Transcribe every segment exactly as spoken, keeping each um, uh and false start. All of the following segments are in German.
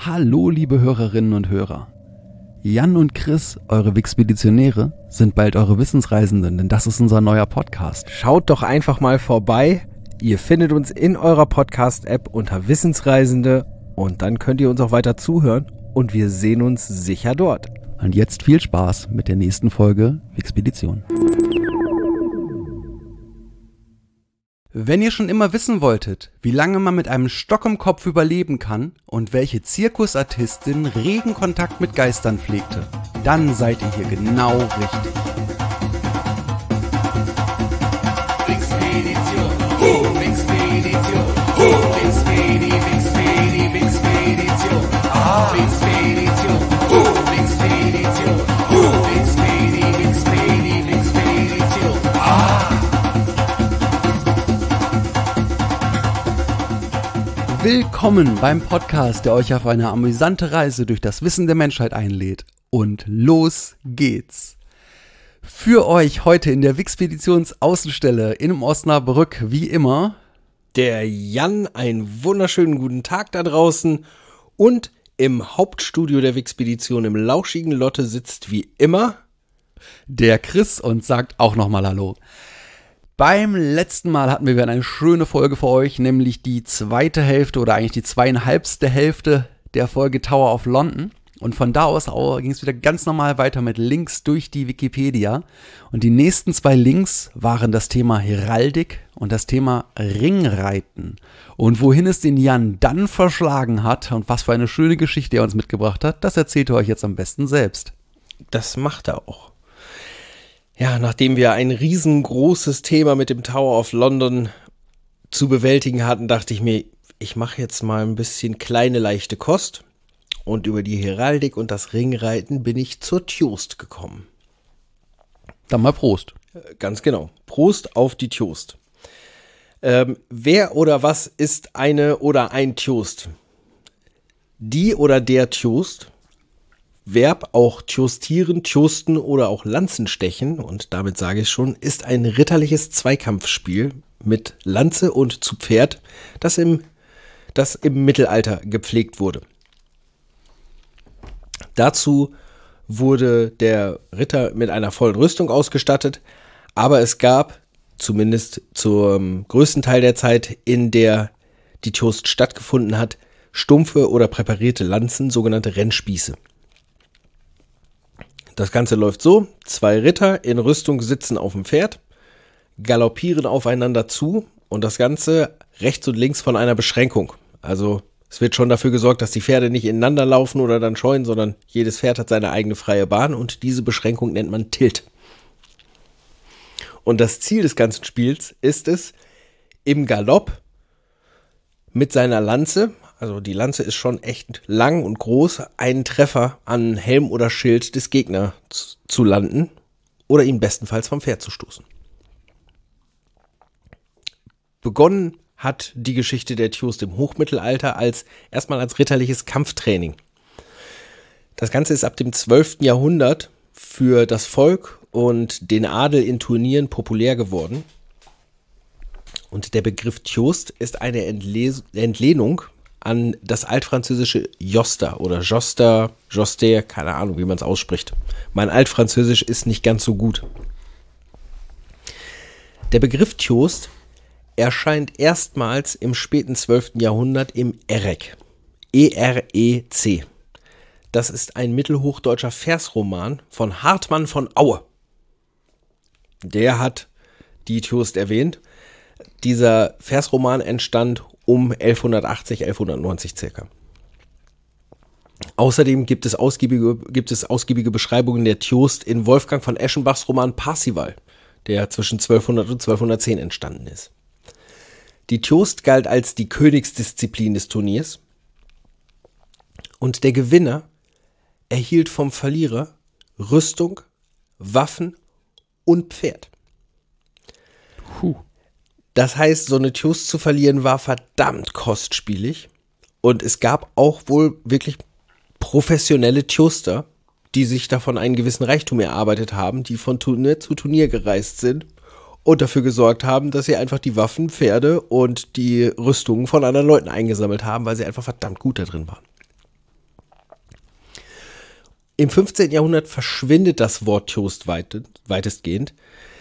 Hallo liebe Hörerinnen und Hörer. Jan und Chris, eure Wixpeditionäre, sind bald eure Wissensreisenden, denn das ist unser neuer Podcast. Schaut doch einfach mal vorbei. Ihr findet uns in eurer Podcast-App unter Wissensreisende und dann könnt ihr uns auch weiter zuhören und wir sehen uns sicher dort. Und jetzt viel Spaß mit der nächsten Folge Wixpedition. Wenn ihr schon immer wissen wolltet, wie lange man mit einem Stock im Kopf überleben kann und welche Zirkusartistin regen Kontakt mit Geistern pflegte, dann seid ihr hier genau richtig. Wixpedition, uh, Wixpedition, uh, Wixpedi, Wixpedi, Wixpedition, ah, Wixpedition, uh, Wixpedition, uh, Wixpedi, Wixpedi, Wixpedition, ah. Willkommen beim Podcast, der euch auf eine amüsante Reise durch das Wissen der Menschheit einlädt. Und los geht's! Für euch heute in der Wixpeditions-Außenstelle in Osnabrück, wie immer, Der Jan, einen wunderschönen guten Tag da draußen und im Hauptstudio der Wixpedition im lauschigen Lotte sitzt wie immer der Chris und sagt auch nochmal Hallo. Beim letzten Mal hatten wir wieder eine schöne Folge für euch, nämlich die zweite Hälfte oder eigentlich die zweieinhalbste Hälfte der Folge Tower of London. Und von da aus ging es wieder ganz normal weiter mit Links durch die Wikipedia. Und die nächsten zwei Links waren das Thema Heraldik und das Thema Ringreiten. Und wohin es den Jan dann verschlagen hat und was für eine schöne Geschichte er uns mitgebracht hat, das erzählt er euch jetzt am besten selbst. Das macht er auch. Ja, nachdem wir ein riesengroßes Thema mit dem Tower of London zu bewältigen hatten, dachte ich mir, ich mache jetzt mal ein bisschen kleine, leichte Kost. Und über die Heraldik und das Ringreiten bin ich zur Tjost gekommen. Dann mal Prost. Ganz genau. Prost auf die Tjost. Ähm, wer oder was ist eine oder ein Tjost? Die oder der Tjost, Verb auch tjostieren, tjosten oder auch Lanzenstechen, und damit sage ich schon, ist ein ritterliches Zweikampfspiel mit Lanze und zu Pferd, das im, das im Mittelalter gepflegt wurde. Dazu wurde der Ritter mit einer vollen Rüstung ausgestattet, aber es gab, zumindest zum größten Teil der Zeit, in der die Tjost stattgefunden hat, stumpfe oder präparierte Lanzen, sogenannte Rennspieße. Das Ganze läuft so: Zwei Ritter in Rüstung sitzen auf dem Pferd, galoppieren aufeinander zu und das Ganze rechts und links von einer Beschränkung. Also es wird schon dafür gesorgt, dass die Pferde nicht ineinander laufen oder dann scheuen, sondern jedes Pferd hat seine eigene freie Bahn und diese Beschränkung nennt man Tilt. Und das Ziel des ganzen Spiels ist es, im Galopp mit seiner Lanze, also die Lanze ist schon echt lang und groß, einen Treffer an Helm oder Schild des Gegners zu landen oder ihn bestenfalls vom Pferd zu stoßen. Begonnen hat die Geschichte der Tjost im Hochmittelalter als erstmal als ritterliches Kampftraining. Das Ganze ist ab dem zwölften Jahrhundert für das Volk und den Adel in Turnieren populär geworden. Und der Begriff Tjost ist eine Entle- Entlehnung an das altfranzösische Joster oder Joster, Joster, keine Ahnung, wie man es ausspricht. Mein Altfranzösisch ist nicht ganz so gut. Der Begriff Tjost erscheint erstmals im späten zwölften Jahrhundert im Erec. E R E C. Das ist ein mittelhochdeutscher Versroman von Hartmann von Aue. Der hat die Tjost erwähnt. Dieser Versroman entstand um elfhundertachtzig, elfhundertneunzig circa. Außerdem gibt es ausgiebige, gibt es ausgiebige Beschreibungen der Tjost in Wolfgang von Eschenbachs Roman Parzival, der zwischen zwölfhundert und zwölfhundertzehn entstanden ist. Die Tjost galt als die Königsdisziplin des Turniers und der Gewinner erhielt vom Verlierer Rüstung, Waffen und Pferd. Puh. Das heißt, so eine Tjost zu verlieren war verdammt kostspielig und es gab auch wohl wirklich professionelle Tjoster, die sich davon einen gewissen Reichtum erarbeitet haben, die von Turnier zu Turnier gereist sind und dafür gesorgt haben, dass sie einfach die Waffen, Pferde und die Rüstungen von anderen Leuten eingesammelt haben, weil sie einfach verdammt gut da drin waren. Im fünfzehnten Jahrhundert verschwindet das Wort Tjost weit, weitestgehend.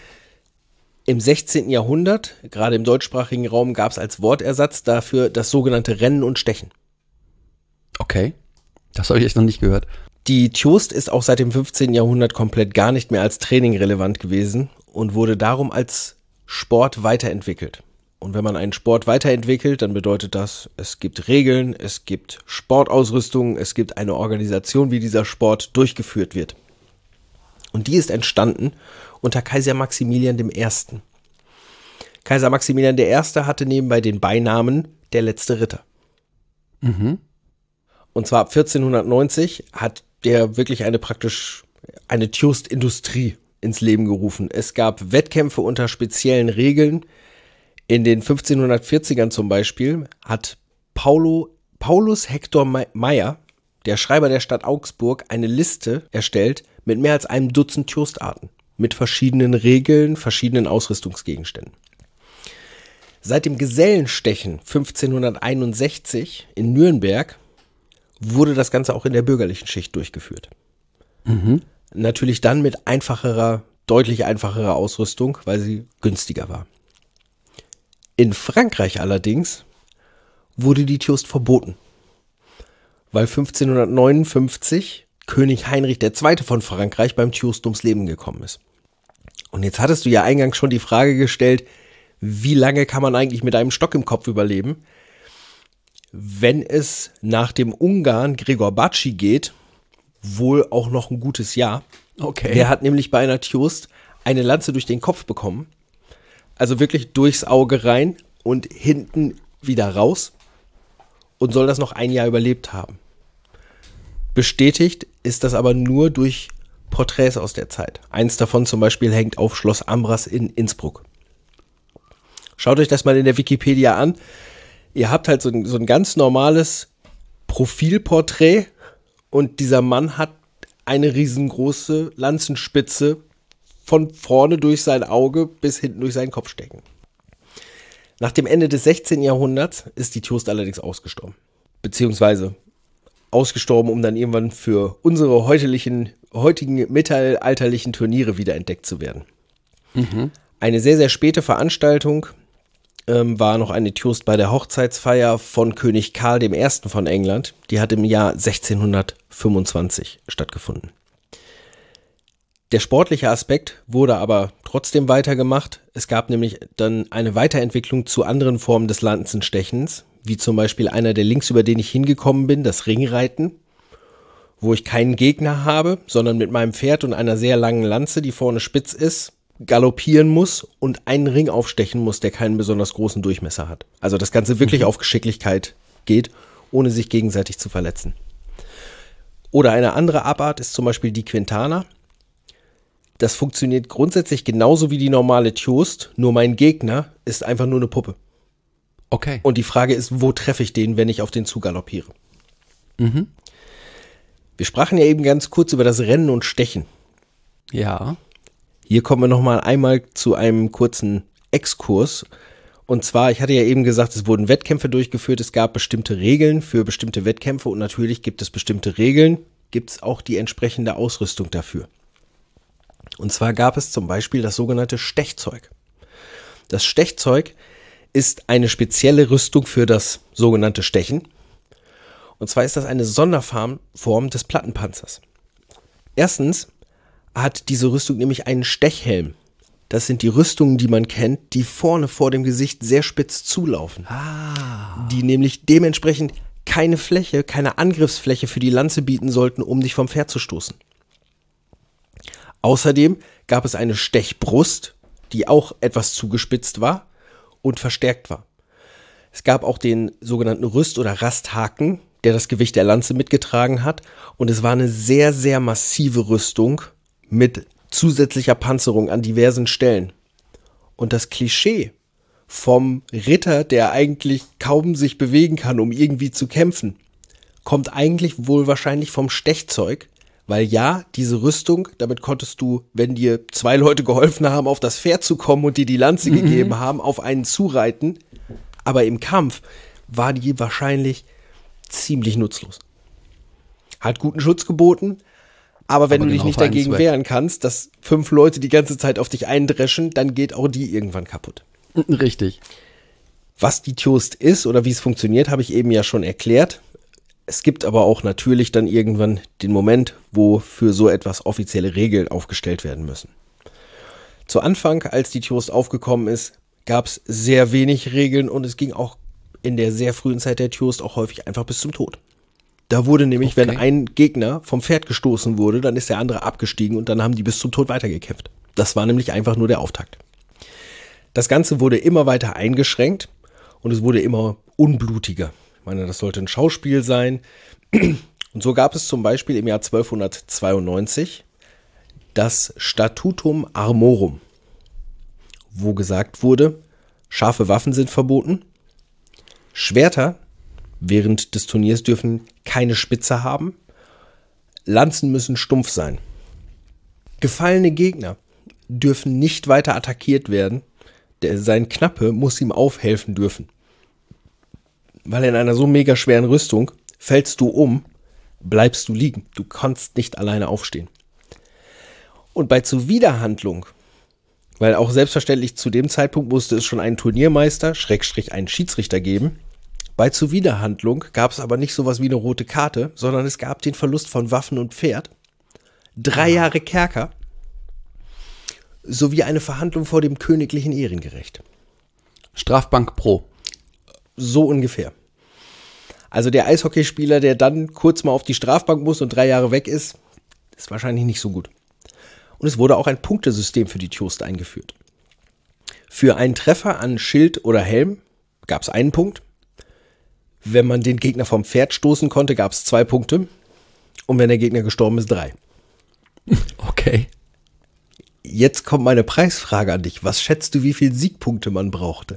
Im sechzehnten Jahrhundert, gerade im deutschsprachigen Raum, gab es als Wortersatz dafür das sogenannte Rennen und Stechen. Okay, das habe ich echt noch nicht gehört. Die Tjost ist auch seit dem fünfzehnten Jahrhundert komplett gar nicht mehr als Training relevant gewesen und wurde darum als Sport weiterentwickelt. Und wenn man einen Sport weiterentwickelt, dann bedeutet das, es gibt Regeln, es gibt Sportausrüstung, es gibt eine Organisation, wie dieser Sport durchgeführt wird. Und die ist entstanden unter Kaiser Maximilian der Erste. Kaiser Maximilian der Erste hatte nebenbei den Beinamen der letzte Ritter. Mhm. Und zwar ab vierzehnhundertneunzig hat der wirklich eine praktisch eine Tjost-Industrie ins Leben gerufen. Es gab Wettkämpfe unter speziellen Regeln. In den fünfzehnhundertvierzigern zum Beispiel hat Paulo, Paulus Hector Meyer, der Schreiber der Stadt Augsburg, eine Liste erstellt mit mehr als einem Dutzend Tjostarten, mit verschiedenen Regeln, verschiedenen Ausrüstungsgegenständen. Seit dem Gesellenstechen fünfzehnhunderteinundsechzig in Nürnberg wurde das Ganze auch in der bürgerlichen Schicht durchgeführt. Mhm. Natürlich dann mit einfacherer, deutlich einfacherer Ausrüstung, weil sie günstiger war. In Frankreich allerdings wurde die Tjost verboten, weil fünfzehnhundertneunundfünfzig König Heinrich der Zweite von Frankreich beim Tjost ums Leben gekommen ist. Und jetzt hattest du ja eingangs schon die Frage gestellt, wie lange kann man eigentlich mit einem Stock im Kopf überleben? Wenn es nach dem Ungarn Gregor Bacsi geht, wohl auch noch ein gutes Jahr. Okay. Der hat nämlich bei einer Tjost eine Lanze durch den Kopf bekommen. Also wirklich durchs Auge rein und hinten wieder raus und soll das noch ein Jahr überlebt haben. Bestätigt ist das aber nur durch Porträts aus der Zeit. Eins davon zum Beispiel hängt auf Schloss Ambras in Innsbruck. Schaut euch das mal in der Wikipedia an. Ihr habt halt so ein, so ein ganz normales Profilporträt und dieser Mann hat eine riesengroße Lanzenspitze von vorne durch sein Auge bis hinten durch seinen Kopf stecken. Nach dem Ende des sechzehnten Jahrhunderts ist die Tjost allerdings ausgestorben. Beziehungsweise ausgestorben, um dann irgendwann für unsere heutigen, heutigen mittelalterlichen Turniere wiederentdeckt zu werden. Mhm. Eine sehr, sehr späte Veranstaltung ähm, war noch eine Tjost bei der Hochzeitsfeier von König Karl der Erste von England. Die hat im Jahr sechzehnhundertfünfundzwanzig stattgefunden. Der sportliche Aspekt wurde aber trotzdem weitergemacht. Es gab nämlich dann eine Weiterentwicklung zu anderen Formen des Lanzenstechens, wie zum Beispiel einer der Links, über den ich hingekommen bin, das Ringreiten, wo ich keinen Gegner habe, sondern mit meinem Pferd und einer sehr langen Lanze, die vorne spitz ist, galoppieren muss und einen Ring aufstechen muss, der keinen besonders großen Durchmesser hat. Also das Ganze wirklich mhm. auf Geschicklichkeit geht, ohne sich gegenseitig zu verletzen. Oder eine andere Abart ist zum Beispiel die Quintana. Das funktioniert grundsätzlich genauso wie die normale Tjost, nur mein Gegner ist einfach nur eine Puppe. Okay. Und die Frage ist, wo treffe ich den, wenn ich auf den zugaloppiere? Mhm. Wir sprachen ja eben ganz kurz über das Rennen und Stechen. Ja. Hier kommen wir nochmal einmal zu einem kurzen Exkurs. Und zwar, ich hatte ja eben gesagt, es wurden Wettkämpfe durchgeführt, es gab bestimmte Regeln für bestimmte Wettkämpfe und natürlich gibt es bestimmte Regeln, gibt es auch die entsprechende Ausrüstung dafür. Und zwar gab es zum Beispiel das sogenannte Stechzeug. Das Stechzeug ist eine spezielle Rüstung für das sogenannte Stechen. Und zwar ist das eine Sonderform des Plattenpanzers. Erstens hat diese Rüstung nämlich einen Stechhelm. Das sind die Rüstungen, die man kennt, die vorne vor dem Gesicht sehr spitz zulaufen. Ah. Die nämlich dementsprechend keine Fläche, keine Angriffsfläche für die Lanze bieten sollten, um dich vom Pferd zu stoßen. Außerdem gab es eine Stechbrust, die auch etwas zugespitzt war und verstärkt war. Es gab auch den sogenannten Rüst- oder Rasthaken, der das Gewicht der Lanze mitgetragen hat. Und es war eine sehr, sehr massive Rüstung mit zusätzlicher Panzerung an diversen Stellen. Und das Klischee vom Ritter, der eigentlich kaum sich bewegen kann, um irgendwie zu kämpfen, kommt eigentlich wohl wahrscheinlich vom Stechzeug. Weil ja, diese Rüstung, damit konntest du, wenn dir zwei Leute geholfen haben, auf das Pferd zu kommen und dir die Lanze mhm. gegeben haben, auf einen zureiten. Aber im Kampf war die wahrscheinlich ziemlich nutzlos. Hat guten Schutz geboten, Aber wenn Aber du dich genau nicht für einen dagegen Zweck. wehren kannst, dass fünf Leute die ganze Zeit auf dich eindreschen, dann geht auch die irgendwann kaputt. Richtig. Was die Toast ist oder wie es funktioniert, habe ich eben ja schon erklärt. Es gibt aber auch natürlich dann irgendwann den Moment, wo für so etwas offizielle Regeln aufgestellt werden müssen. Zu Anfang, als die Toast aufgekommen ist, gab es sehr wenig Regeln und es ging auch in der sehr frühen Zeit der Toast auch häufig einfach bis zum Tod. Da wurde nämlich, Okay. wenn ein Gegner vom Pferd gestoßen wurde, dann ist der andere abgestiegen und dann haben die bis zum Tod weitergekämpft. Das war nämlich einfach nur der Auftakt. Das Ganze wurde immer weiter eingeschränkt und es wurde immer unblutiger. Ich meine, das sollte ein Schauspiel sein. Und so gab es zum Beispiel im Jahr zwölfhundertzweiundneunzig das Statutum Armorum, wo gesagt wurde, scharfe Waffen sind verboten, Schwerter während des Turniers dürfen keine Spitze haben, Lanzen müssen stumpf sein. Gefallene Gegner dürfen nicht weiter attackiert werden, der, sein Knappe muss ihm aufhelfen dürfen. Weil in einer so mega schweren Rüstung fällst du um, bleibst du liegen. Du kannst nicht alleine aufstehen. Und bei Zuwiderhandlung, weil auch selbstverständlich zu dem Zeitpunkt musste es schon einen Turniermeister, Schrägstrich einen Schiedsrichter geben. Bei Zuwiderhandlung gab es aber nicht sowas wie eine rote Karte, sondern es gab den Verlust von Waffen und Pferd, drei Jahre Kerker, sowie eine Verhandlung vor dem königlichen Ehrengericht. Strafbank Pro. So ungefähr. Also der Eishockeyspieler, der dann kurz mal auf die Strafbank muss und drei Jahre weg ist, ist wahrscheinlich nicht so gut. Und es wurde auch ein Punktesystem für die Toast eingeführt. Für einen Treffer an Schild oder Helm gab es einen Punkt. Wenn man den Gegner vom Pferd stoßen konnte, gab es zwei Punkte. Und wenn der Gegner gestorben ist, drei. Okay. Jetzt kommt meine Preisfrage an dich. Was schätzt du, wie viele Siegpunkte man brauchte?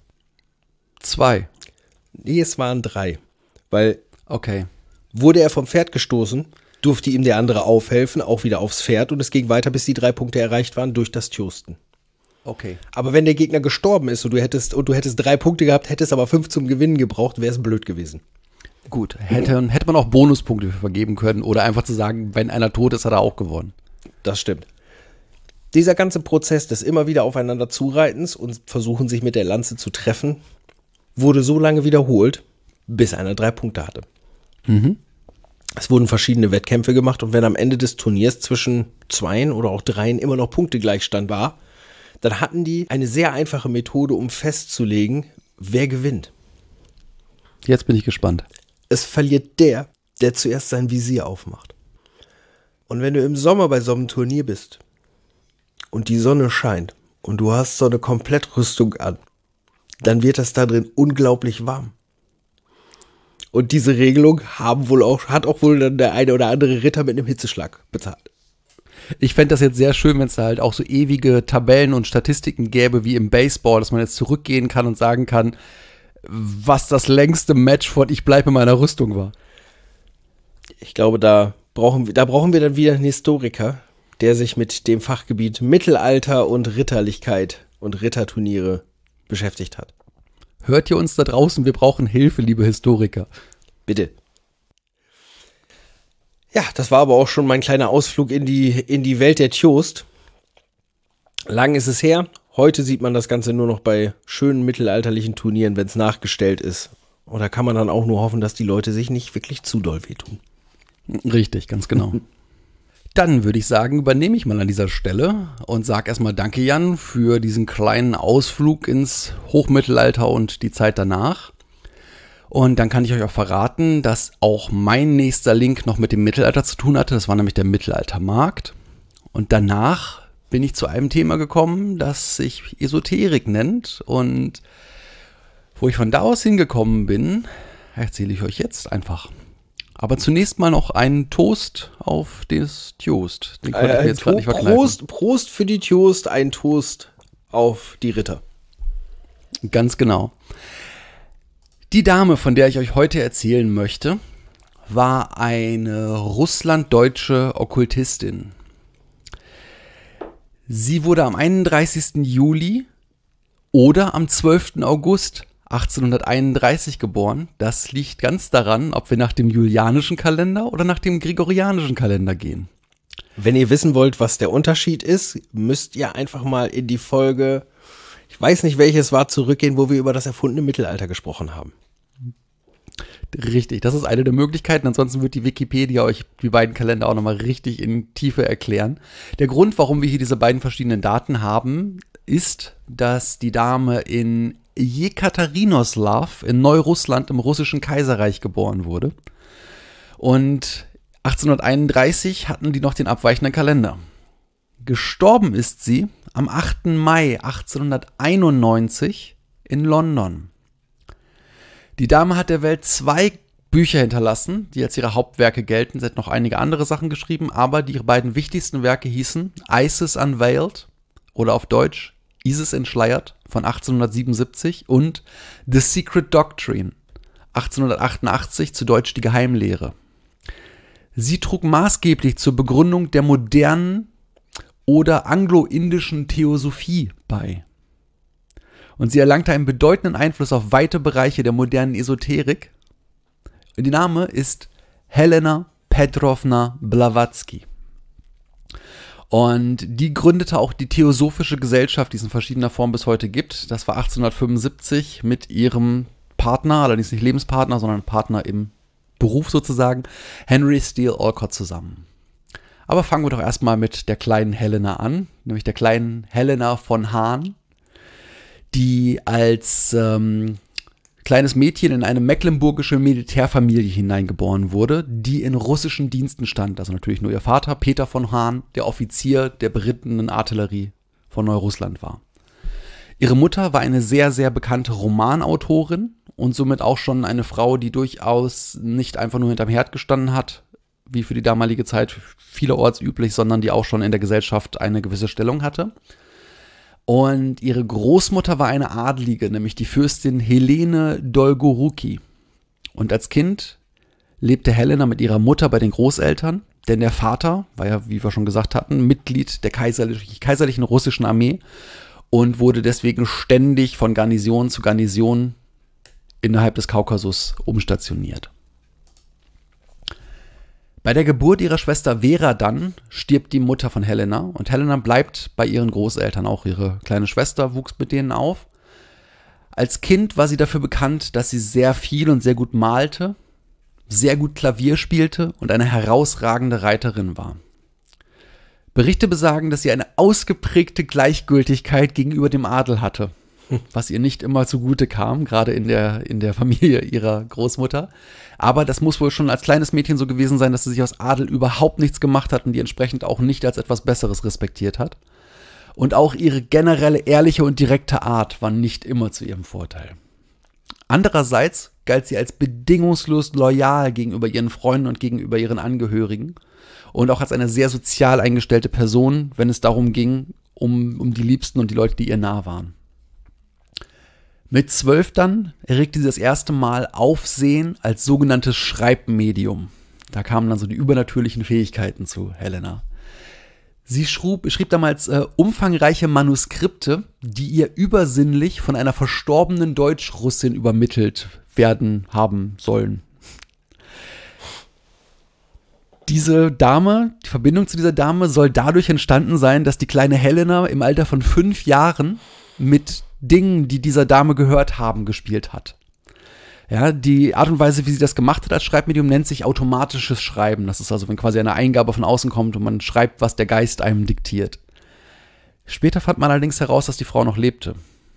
Zwei. Nee, es waren drei. Weil Okay. wurde er vom Pferd gestoßen, durfte ihm der andere aufhelfen, auch wieder aufs Pferd. Und es ging weiter, bis die drei Punkte erreicht waren durch das Toasten. Okay. Aber wenn der Gegner gestorben ist und du hättest, und du hättest drei Punkte gehabt, hättest aber fünf zum Gewinnen gebraucht, wäre es blöd gewesen. Gut. Hätte, hätte man auch Bonuspunkte für vergeben können oder einfach zu sagen, wenn einer tot ist, hat er auch gewonnen. Das stimmt. Dieser ganze Prozess des immer wieder aufeinander Zureitens und versuchen, sich mit der Lanze zu treffen, wurde so lange wiederholt, bis einer drei Punkte hatte. Mhm. Es wurden verschiedene Wettkämpfe gemacht und wenn am Ende des Turniers zwischen zweien oder auch dreien immer noch Punktegleichstand war, dann hatten die eine sehr einfache Methode, um festzulegen, wer gewinnt. Jetzt bin ich gespannt. Es verliert der, der zuerst sein Visier aufmacht. Und wenn du im Sommer bei so einem Turnier bist und die Sonne scheint und du hast so eine Komplettrüstung an, dann wird das da drin unglaublich warm. Und diese Regelung haben wohl auch, hat auch wohl dann der eine oder andere Ritter mit einem Hitzeschlag bezahlt. Ich fände das jetzt sehr schön, wenn es da halt auch so ewige Tabellen und Statistiken gäbe wie im Baseball, dass man jetzt zurückgehen kann und sagen kann, was das längste Match von Ich bleibe in meiner Rüstung war. Ich glaube, da brauchen wir, da brauchen wir dann wieder einen Historiker, der sich mit dem Fachgebiet Mittelalter und Ritterlichkeit und Ritterturniere beschäftigt hat. Hört ihr uns da draußen? Wir brauchen Hilfe, liebe Historiker. Bitte. Ja, das war aber auch schon mein kleiner Ausflug in die, in die Welt der Toast. Lang ist es her. Heute sieht man das Ganze nur noch bei schönen mittelalterlichen Turnieren, wenn es nachgestellt ist. Und da kann man dann auch nur hoffen, dass die Leute sich nicht wirklich zu doll wehtun. Richtig, ganz genau. Dann würde ich sagen, übernehme ich mal an dieser Stelle und sage erstmal danke, Jan, für diesen kleinen Ausflug ins Hochmittelalter und die Zeit danach. Und dann kann ich euch auch verraten, dass auch mein nächster Link noch mit dem Mittelalter zu tun hatte. Das war nämlich der Mittelaltermarkt. Und danach bin ich zu einem Thema gekommen, das sich Esoterik nennt. Und wo ich von da aus hingekommen bin, erzähle ich euch jetzt einfach. Aber zunächst mal noch einen Toast auf das Toast. Den konnte ich mir jetzt gerade nicht verkneifen. Prost, Prost für die Toast, ein Toast auf die Ritter. Ganz genau. Die Dame, von der ich euch heute erzählen möchte, war eine russlanddeutsche Okkultistin. Sie wurde am einunddreißigsten Juli oder am zwölften August achtzehnhunderteinunddreißig geboren. Das liegt ganz daran, ob wir nach dem julianischen Kalender oder nach dem gregorianischen Kalender gehen. Wenn ihr wissen wollt, was der Unterschied ist, müsst ihr einfach mal in die Folge, ich weiß nicht welches war, zurückgehen, wo wir über das erfundene Mittelalter gesprochen haben. Richtig, das ist eine der Möglichkeiten. Ansonsten wird die Wikipedia euch die beiden Kalender auch nochmal richtig in Tiefe erklären. Der Grund, warum wir hier diese beiden verschiedenen Daten haben, ist, dass die Dame in Jekaterinoslaw in Neurussland im russischen Kaiserreich geboren wurde. Und achtzehnhunderteinunddreißig hatten die noch den abweichenden Kalender. Gestorben ist sie am achten Mai achtzehnhunderteinundneunzig in London. Die Dame hat der Welt zwei Bücher hinterlassen, die als ihre Hauptwerke gelten. Sie hat noch einige andere Sachen geschrieben, aber die beiden wichtigsten Werke hießen Isis Unveiled oder auf Deutsch Isis entschleiert von achtzehnhundertsiebenundsiebzig und The Secret Doctrine achtzehnhundertachtundachtzig, zu Deutsch die Geheimlehre. Sie trug maßgeblich zur Begründung der modernen oder anglo-indischen Theosophie bei. Und sie erlangte einen bedeutenden Einfluss auf weite Bereiche der modernen Esoterik. Und ihr Name ist Helena Petrovna Blavatsky. Und die gründete auch die Theosophische Gesellschaft, die es in verschiedener Form bis heute gibt. Das war achtzehnhundertfünfundsiebzig mit ihrem Partner, allerdings nicht Lebenspartner, sondern Partner im Beruf sozusagen, Henry Steele Olcott zusammen. Aber fangen wir doch erstmal mit der kleinen Helena an, nämlich der kleinen Helena von Hahn, die als ähm, kleines Mädchen in eine mecklenburgische Militärfamilie hineingeboren wurde, die in russischen Diensten stand. Also natürlich nur ihr Vater, Peter von Hahn, der Offizier der berittenen Artillerie von Neurussland war. Ihre Mutter war eine sehr, sehr bekannte Romanautorin und somit auch schon eine Frau, die durchaus nicht einfach nur hinterm Herd gestanden hat, wie für die damalige Zeit vielerorts üblich, sondern die auch schon in der Gesellschaft eine gewisse Stellung hatte. Und ihre Großmutter war eine Adlige, nämlich die Fürstin Helene Dolgoruki. Und als Kind lebte Helena mit ihrer Mutter bei den Großeltern, denn der Vater war ja, wie wir schon gesagt hatten, Mitglied der kaiserlich, kaiserlichen russischen Armee und wurde deswegen ständig von Garnison zu Garnison innerhalb des Kaukasus umstationiert. Bei der Geburt ihrer Schwester Vera dann stirbt die Mutter von Helena und Helena bleibt bei ihren Großeltern. Auch ihre kleine Schwester wuchs mit denen auf. Als Kind war sie dafür bekannt, dass sie sehr viel und sehr gut malte, sehr gut Klavier spielte und eine herausragende Reiterin war. Berichte besagen, dass sie eine ausgeprägte Gleichgültigkeit gegenüber dem Adel hatte, was ihr nicht immer zugute kam, gerade in der, in der Familie ihrer Großmutter. Aber das muss wohl schon als kleines Mädchen so gewesen sein, dass sie sich aus Adel überhaupt nichts gemacht hat und die entsprechend auch nicht als etwas Besseres respektiert hat. Und auch ihre generelle ehrliche und direkte Art war nicht immer zu ihrem Vorteil. Andererseits galt sie als bedingungslos loyal gegenüber ihren Freunden und gegenüber ihren Angehörigen und auch als eine sehr sozial eingestellte Person, wenn es darum ging, um, um die Liebsten und die Leute, die ihr nah waren. Mit zwölf dann erregte sie das erste Mal Aufsehen als sogenanntes Schreibmedium. Da kamen dann so die übernatürlichen Fähigkeiten zu Helena. Sie schrieb, schrieb damals äh, umfangreiche Manuskripte, die ihr übersinnlich von einer verstorbenen Deutsch-Russin übermittelt werden haben sollen. Diese Dame, die Verbindung zu dieser Dame soll dadurch entstanden sein, dass die kleine Helena im Alter von fünf Jahren mit Dingen, die dieser Dame gehört haben, gespielt hat. Ja, die Art und Weise, wie sie das gemacht hat als Schreibmedium, nennt sich automatisches Schreiben. Das ist also, wenn quasi eine Eingabe von außen kommt und man schreibt, was der Geist einem diktiert. Später fand man allerdings heraus, dass die Frau noch lebte.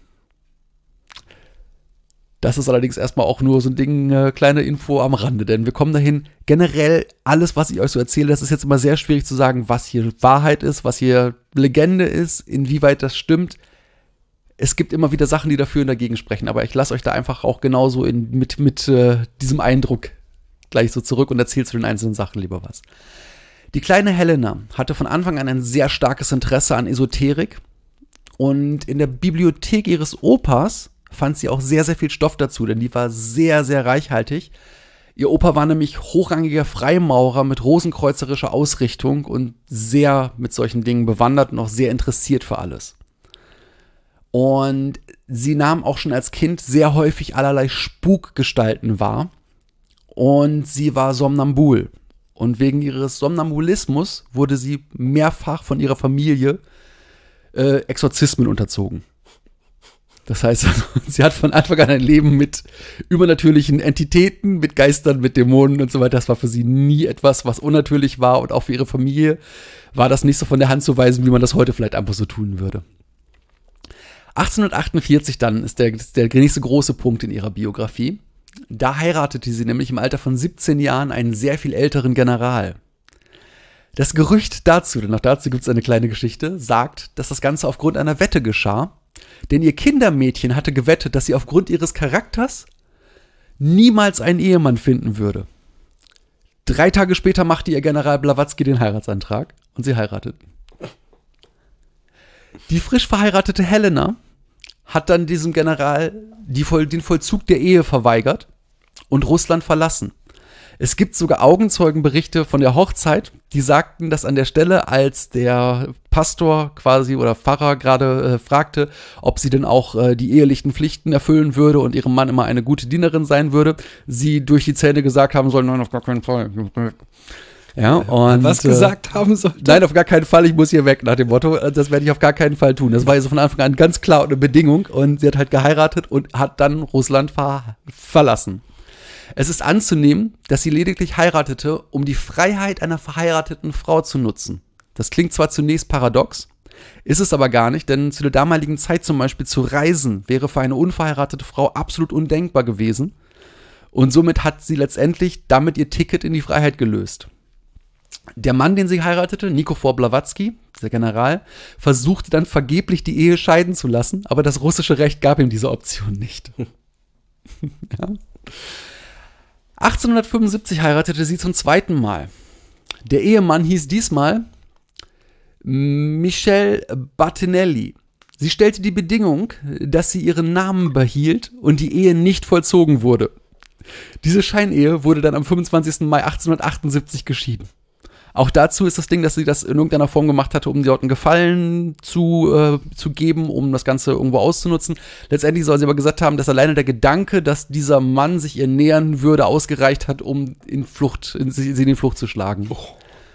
Das ist allerdings erstmal auch nur so ein Ding, äh, kleine Info am Rande, denn wir kommen dahin, generell alles, was ich euch so erzähle, das ist jetzt immer sehr schwierig zu sagen, was hier Wahrheit ist, was hier Legende ist, inwieweit das stimmt. Es gibt immer wieder Sachen, die dafür und dagegen sprechen, aber ich lasse euch da einfach auch genauso in, mit, mit äh, diesem Eindruck gleich so zurück und erzähle zu den einzelnen Sachen lieber was. Die kleine Helena hatte von Anfang an ein sehr starkes Interesse an Esoterik und in der Bibliothek ihres Opas fand sie auch sehr, sehr viel Stoff dazu, denn die war sehr, sehr reichhaltig. Ihr Opa war nämlich hochrangiger Freimaurer mit rosenkreuzerischer Ausrichtung und sehr mit solchen Dingen bewandert und auch sehr interessiert für alles. Und sie nahm auch schon als Kind sehr häufig allerlei Spukgestalten wahr. Und sie war somnambul. Und wegen ihres Somnambulismus wurde sie mehrfach von ihrer Familie äh, Exorzismen unterzogen. Das heißt, sie hat von Anfang an ein Leben mit übernatürlichen Entitäten, mit Geistern, mit Dämonen und so weiter. Das war für sie nie etwas, was unnatürlich war. Und auch für ihre Familie war das nicht so von der Hand zu weisen, wie man das heute vielleicht einfach so tun würde. achtzehnhundertachtundvierzig dann ist der, der nächste große Punkt in ihrer Biografie. Da heiratete sie nämlich im Alter von siebzehn Jahren einen sehr viel älteren General. Das Gerücht dazu, denn auch dazu gibt es eine kleine Geschichte, sagt, dass das Ganze aufgrund einer Wette geschah. Denn ihr Kindermädchen hatte gewettet, dass sie aufgrund ihres Charakters niemals einen Ehemann finden würde. Drei Tage später machte ihr General Blavatsky den Heiratsantrag und sie heirateten. Die frisch verheiratete Helena hat dann diesem General die Voll- den Vollzug der Ehe verweigert und Russland verlassen. Es gibt sogar Augenzeugenberichte von der Hochzeit, die sagten, dass an der Stelle, als der Pastor quasi oder Pfarrer gerade äh, fragte, ob sie denn auch äh, die ehelichen Pflichten erfüllen würde und ihrem Mann immer eine gute Dienerin sein würde, sie durch die Zähne gesagt haben soll, nein, auf gar keinen Fall. Ja, und, Was gesagt äh, haben sollte? Nein, auf gar keinen Fall, ich muss hier weg, nach dem Motto, das werde ich auf gar keinen Fall tun. Das war also von Anfang an ganz klar eine Bedingung und sie hat halt geheiratet und hat dann Russland ver- verlassen. Es ist anzunehmen, dass sie lediglich heiratete, um die Freiheit einer verheirateten Frau zu nutzen. Das klingt zwar zunächst paradox, ist es aber gar nicht, denn zu der damaligen Zeit zum Beispiel zu reisen wäre für eine unverheiratete Frau absolut undenkbar gewesen. Und somit hat sie letztendlich damit ihr Ticket in die Freiheit gelöst. Der Mann, den sie heiratete, Nikifor Blavatsky, der General, versuchte dann vergeblich die Ehe scheiden zu lassen, aber das russische Recht gab ihm diese Option nicht. Ja. achtzehnhundertfünfundsiebzig heiratete sie zum zweiten Mal. Der Ehemann hieß diesmal Michel Battinelli. Sie stellte die Bedingung, dass sie ihren Namen behielt und die Ehe nicht vollzogen wurde. Diese Scheinehe wurde dann am fünfundzwanzigsten Mai achtzehnhundertachtundsiebzig geschieden. Auch dazu ist das Ding, dass sie das in irgendeiner Form gemacht hatte, um dort einen Gefallen zu, äh, zu geben, um das Ganze irgendwo auszunutzen. Letztendlich soll sie aber gesagt haben, dass alleine der Gedanke, dass dieser Mann sich ihr nähern würde, ausgereicht hat, um in Flucht, in, sie in die Flucht zu schlagen. Oh.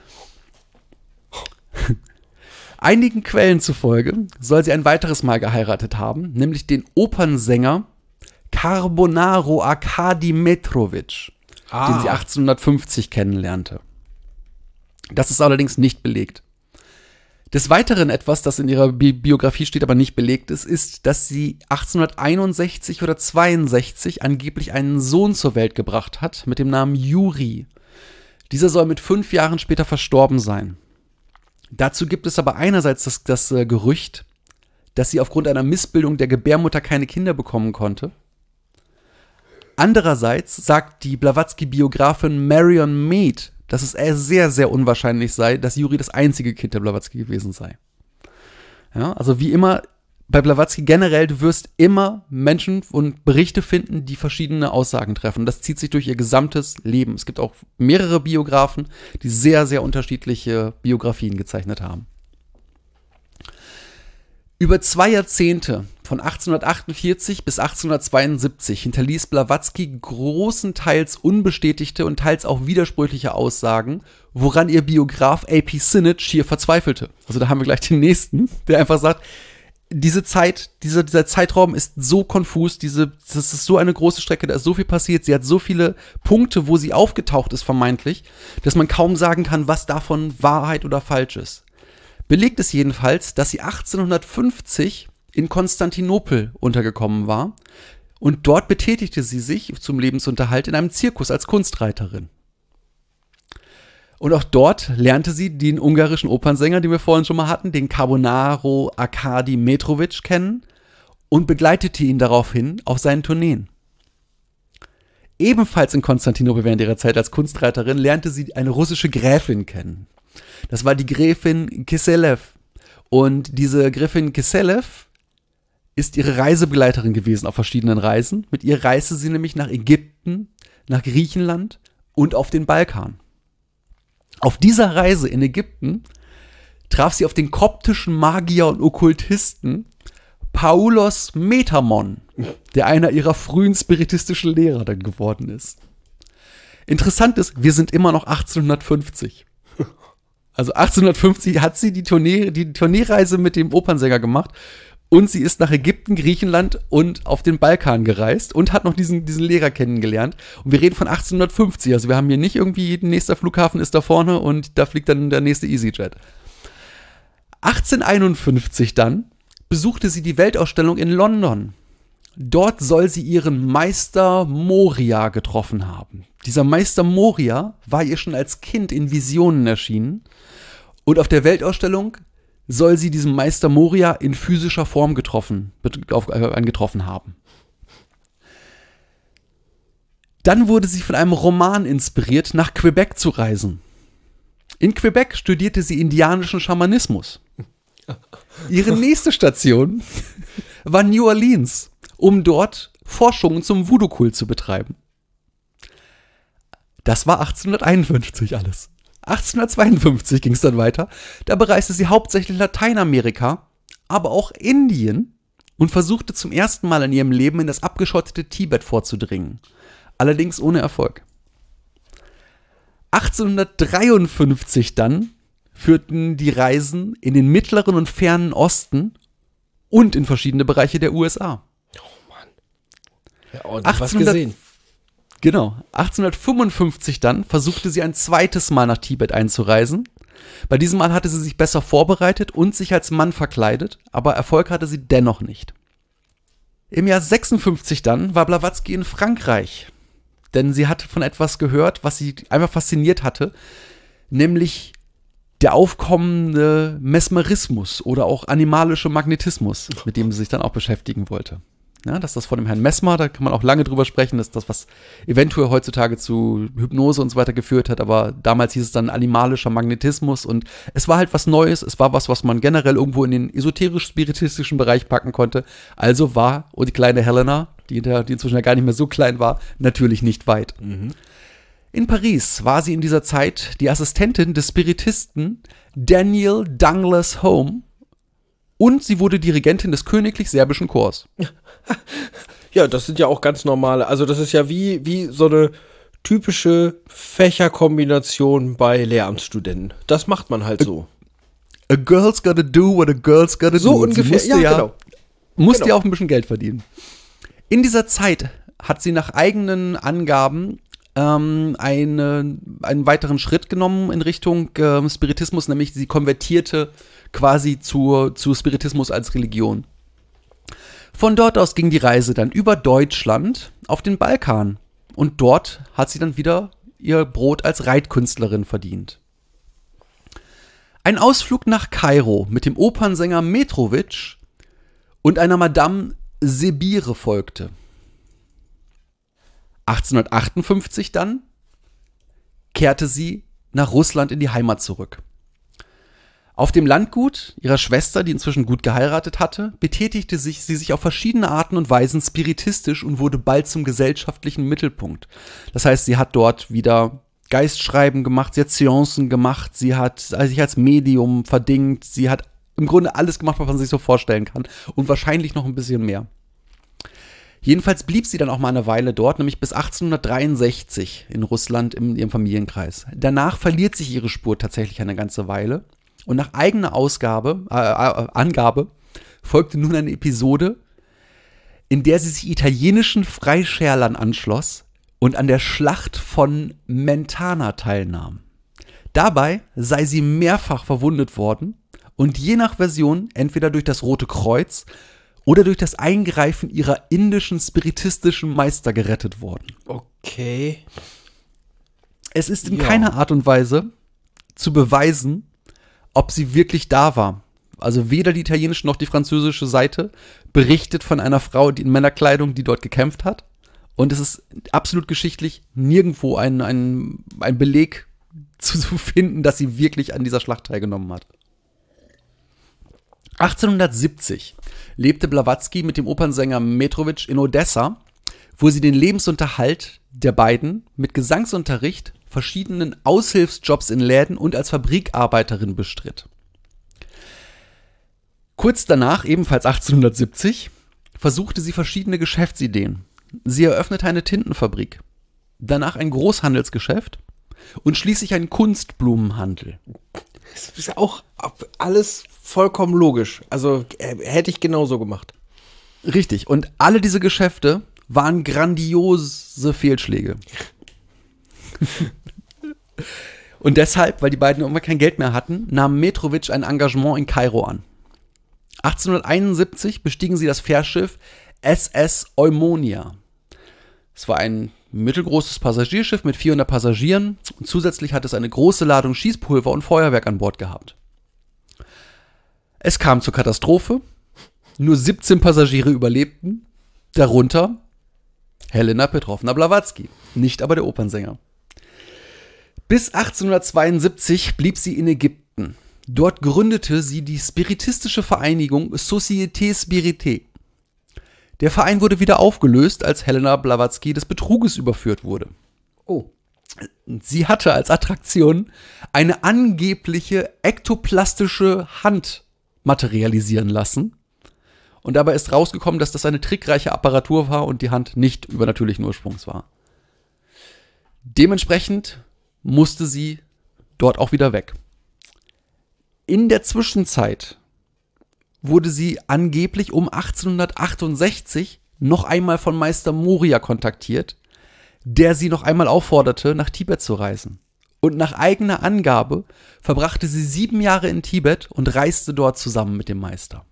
Einigen Quellen zufolge soll sie ein weiteres Mal geheiratet haben, nämlich den Opernsänger Carbonaro Arkadi Metrovic, ah. den sie achtzehnhundertfünfzig kennenlernte. Das ist allerdings nicht belegt. Des Weiteren etwas, das in ihrer Bi- Biografie steht, aber nicht belegt ist, ist, dass sie achtzehnhunderteinundsechzig oder zweiundsechzig angeblich einen Sohn zur Welt gebracht hat mit dem Namen Juri. Dieser soll mit fünf Jahren später verstorben sein. Dazu gibt es aber einerseits das, das äh, Gerücht, dass sie aufgrund einer Missbildung der Gebärmutter keine Kinder bekommen konnte. Andererseits sagt die Blavatsky-Biografin Marion Mead, dass es sehr, sehr unwahrscheinlich sei, dass Juri das einzige Kind der Blavatsky gewesen sei. Ja, also wie immer bei Blavatsky generell, du wirst immer Menschen und Berichte finden, die verschiedene Aussagen treffen. Das zieht sich durch ihr gesamtes Leben. Es gibt auch mehrere Biografen, die sehr, sehr unterschiedliche Biografien gezeichnet haben. Über zwei Jahrzehnte, von achtzehnhundertachtundvierzig bis achtzehnhundertzweiundsiebzig, hinterließ Blavatsky großenteils unbestätigte und teils auch widersprüchliche Aussagen, woran ihr Biograf A P Sinich hier verzweifelte. Also da haben wir gleich den nächsten, der einfach sagt, diese Zeit, dieser, dieser Zeitraum ist so konfus, diese, das ist so eine große Strecke, da ist so viel passiert, sie hat so viele Punkte, wo sie aufgetaucht ist vermeintlich, dass man kaum sagen kann, was davon Wahrheit oder falsch ist. Belegt ist jedenfalls, dass sie achtzehnhundertfünfzig in Konstantinopel untergekommen war und dort betätigte sie sich zum Lebensunterhalt in einem Zirkus als Kunstreiterin. Und auch dort lernte sie den ungarischen Opernsänger, den wir vorhin schon mal hatten, den Carbonaro Arkadi Metrovic kennen und begleitete ihn daraufhin auf seinen Tourneen. Ebenfalls in Konstantinopel während ihrer Zeit als Kunstreiterin lernte sie eine russische Gräfin kennen. Das war die Gräfin Kiselev. Und diese Gräfin Kiselev ist ihre Reisebegleiterin gewesen auf verschiedenen Reisen. Mit ihr reiste sie nämlich nach Ägypten, nach Griechenland und auf den Balkan. Auf dieser Reise in Ägypten traf sie auf den koptischen Magier und Okkultisten Paulos Metamon, der einer ihrer frühen spiritistischen Lehrer dann geworden ist. Interessant ist, wir sind immer noch achtzehnhundertfünfzig. Also achtzehnhundertfünfzig hat sie die, Tournee, die Tourneereise mit dem Opernsänger gemacht und sie ist nach Ägypten, Griechenland und auf den Balkan gereist und hat noch diesen, diesen Lehrer kennengelernt. Und wir reden von achtzehnhundertfünfzig, also wir haben hier nicht irgendwie, nächster Flughafen ist da vorne und da fliegt dann der nächste EasyJet. achtzehnhunderteinundfünfzig dann besuchte sie die Weltausstellung in London. Dort soll sie ihren Meister Moria getroffen haben. Dieser Meister Moria war ihr schon als Kind in Visionen erschienen und auf der Weltausstellung soll sie diesen Meister Moria in physischer Form getroffen, auf, äh, angetroffen haben. Dann wurde sie von einem Roman inspiriert, nach Quebec zu reisen. In Quebec studierte sie indianischen Schamanismus. Ihre nächste Station war New Orleans, um dort Forschungen zum Voodoo-Kult zu betreiben. Das war achtzehnhunderteinundfünfzig alles. achtzehnhundertzweiundfünfzig ging es dann weiter. Da bereiste sie hauptsächlich Lateinamerika, aber auch Indien und versuchte zum ersten Mal in ihrem Leben in das abgeschottete Tibet vorzudringen. Allerdings ohne Erfolg. achtzehnhundertdreiundfünfzig dann führten die Reisen in den mittleren und fernen Osten und in verschiedene Bereiche der U S A. Oh Mann. Ja, ordentlich was gesehen. Genau. achtzehnhundertfünfundfünfzig dann versuchte sie ein zweites Mal nach Tibet einzureisen. Bei diesem Mal hatte sie sich besser vorbereitet und sich als Mann verkleidet, aber Erfolg hatte sie dennoch nicht. Im Jahr sechsundfünfzig dann war Blavatsky in Frankreich, denn sie hatte von etwas gehört, was sie einfach fasziniert hatte, nämlich der aufkommende Mesmerismus oder auch animalische Magnetismus, mit dem sie sich dann auch beschäftigen wollte. Ja, dass das von dem Herrn Mesmer, da kann man auch lange drüber sprechen, dass das, was eventuell heutzutage zu Hypnose und so weiter geführt hat, aber damals hieß es dann animalischer Magnetismus und es war halt was Neues, es war was, was man generell irgendwo in den esoterisch-spiritistischen Bereich packen konnte, also war, und die kleine Helena, die, die inzwischen ja gar nicht mehr so klein war, natürlich nicht weit. Mhm. In Paris war sie in dieser Zeit die Assistentin des Spiritisten Daniel Douglas Home und sie wurde Dirigentin des Königlich-Serbischen Chors. Ja, das sind ja auch ganz normale, also das ist ja wie, wie so eine typische Fächerkombination bei Lehramtsstudenten. Das macht man halt so. A girl's gotta do what a girl's gotta so do. So ungefähr, musste ja, ja, genau. Musste genau. ja auch ein bisschen Geld verdienen. In dieser Zeit hat sie nach eigenen Angaben ähm, eine, einen weiteren Schritt genommen in Richtung äh, Spiritismus, nämlich sie konvertierte quasi zu, zu Spiritismus als Religion. Von dort aus ging die Reise dann über Deutschland auf den Balkan und dort hat sie dann wieder ihr Brot als Reitkünstlerin verdient. Ein Ausflug nach Kairo mit dem Opernsänger Metrovic und einer Madame Sebire folgte. achtzehnhundertachtundfünfzig dann kehrte sie nach Russland in die Heimat zurück. Auf dem Landgut ihrer Schwester, die inzwischen gut geheiratet hatte, betätigte sich, sie sich auf verschiedene Arten und Weisen spiritistisch und wurde bald zum gesellschaftlichen Mittelpunkt. Das heißt, sie hat dort wieder Geistschreiben gemacht, sie hat Seancen gemacht, sie hat sich als Medium verdingt, sie hat im Grunde alles gemacht, was man sich so vorstellen kann und wahrscheinlich noch ein bisschen mehr. Jedenfalls blieb sie dann auch mal eine Weile dort, nämlich bis achtzehnhundertdreiundsechzig in Russland in ihrem Familienkreis. Danach verliert sich ihre Spur tatsächlich eine ganze Weile. Und nach eigener Ausgabe, äh, äh, Angabe folgte nun eine Episode, in der sie sich italienischen Freischärlern anschloss und an der Schlacht von Mentana teilnahm. Dabei sei sie mehrfach verwundet worden und je nach Version entweder durch das Rote Kreuz oder durch das Eingreifen ihrer indischen spiritistischen Meister gerettet worden. Okay. Es ist in Ja. keiner Art und Weise zu beweisen, ob sie wirklich da war. Also weder die italienische noch die französische Seite berichtet von einer Frau die in Männerkleidung, die dort gekämpft hat. Und es ist absolut geschichtlich nirgendwo ein, ein, ein Beleg zu, zu finden, dass sie wirklich an dieser Schlacht teilgenommen hat. achtzehnhundertsiebzig lebte Blavatsky mit dem Opernsänger Metrovic in Odessa, wo sie den Lebensunterhalt der beiden mit Gesangsunterricht, verschiedenen Aushilfsjobs in Läden und als Fabrikarbeiterin bestritt. Kurz danach, ebenfalls achtzehnhundertsiebzig, versuchte sie verschiedene Geschäftsideen. Sie eröffnete eine Tintenfabrik. danach ein Großhandelsgeschäft und schließlich einen Kunstblumenhandel. Das ist ja auch alles vollkommen logisch. Also äh, hätte ich genauso gemacht. Richtig. Und alle diese Geschäfte waren grandiose Fehlschläge. Und deshalb, weil die beiden irgendwann kein Geld mehr hatten, nahm Metrovic ein Engagement in Kairo an. achtzehnhunderteinundsiebzig bestiegen sie das Fährschiff S S Eumonia. Es war ein mittelgroßes Passagierschiff mit vierhundert Passagieren und zusätzlich hat es eine große Ladung Schießpulver und Feuerwerk an Bord gehabt. Es kam zur Katastrophe. Nur siebzehn Passagiere überlebten, darunter Helena Petrovna Blavatsky, nicht aber der Opernsänger. Bis achtzehnhundertzweiundsiebzig blieb sie in Ägypten. Dort gründete sie die spiritistische Vereinigung Société Spirité. Der Verein wurde wieder aufgelöst, als Helena Blavatsky des Betruges überführt wurde. Oh. Sie hatte als Attraktion eine angebliche ektoplastische Hand materialisieren lassen. Und dabei ist rausgekommen, dass das eine trickreiche Apparatur war und die Hand nicht übernatürlichen Ursprungs war. Dementsprechend musste sie dort auch wieder weg. In der Zwischenzeit wurde sie angeblich um achtzehnhundertachtundsechzig noch einmal von Meister Moria kontaktiert, der sie noch einmal aufforderte, nach Tibet zu reisen. Und nach eigener Angabe verbrachte sie sieben Jahre in Tibet und reiste dort zusammen mit dem Meister.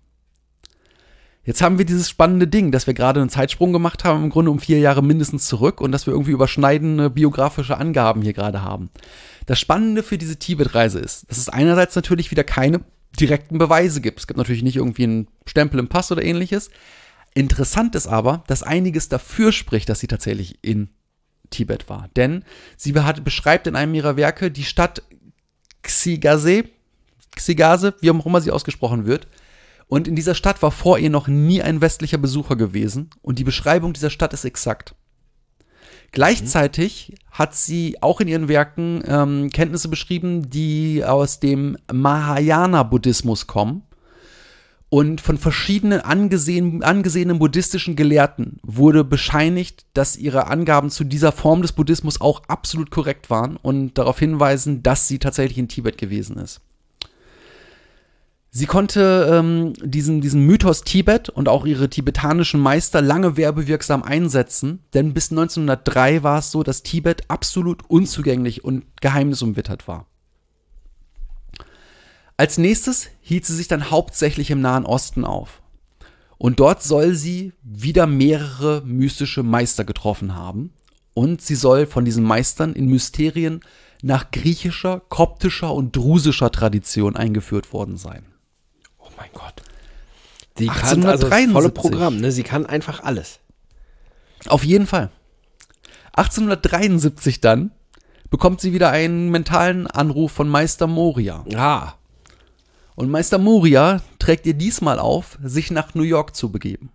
Jetzt haben wir dieses spannende Ding, dass wir gerade einen Zeitsprung gemacht haben, im Grunde um vier Jahre mindestens zurück und dass wir irgendwie überschneidende biografische Angaben hier gerade haben. Das Spannende für diese Tibet-Reise ist, dass es einerseits natürlich wieder keine direkten Beweise gibt. Es gibt natürlich nicht irgendwie einen Stempel im Pass oder ähnliches. Interessant ist aber, dass einiges dafür spricht, dass sie tatsächlich in Tibet war. Denn sie beschreibt in einem ihrer Werke die Stadt Xigase, Xigase, wie auch immer sie ausgesprochen wird. Und in dieser Stadt war vor ihr noch nie ein westlicher Besucher gewesen. Und die Beschreibung dieser Stadt ist exakt. Gleichzeitig hat sie auch in ihren Werken ähm, Kenntnisse beschrieben, die aus dem Mahayana-Buddhismus kommen. Und von verschiedenen angesehen, angesehenen buddhistischen Gelehrten wurde bescheinigt, dass ihre Angaben zu dieser Form des Buddhismus auch absolut korrekt waren und darauf hinweisen, dass sie tatsächlich in Tibet gewesen ist. Sie konnte ähm, diesen, diesen Mythos Tibet und auch ihre tibetanischen Meister lange werbewirksam einsetzen, denn bis neunzehnhundertdrei war es so, dass Tibet absolut unzugänglich und geheimnisumwittert war. Als nächstes hielt sie sich dann hauptsächlich im Nahen Osten auf. Und dort soll sie wieder mehrere mystische Meister getroffen haben. Und sie soll von diesen Meistern in Mysterien nach griechischer, koptischer und drusischer Tradition eingeführt worden sein. Oh mein Gott. Sie kann also das volle Programm, ne? Sie kann einfach alles. Auf jeden Fall. achtzehnhundertdreiundsiebzig dann bekommt sie wieder einen mentalen Anruf von Meister Moria. Ah. Und Meister Moria trägt ihr diesmal auf, sich nach New York zu begeben.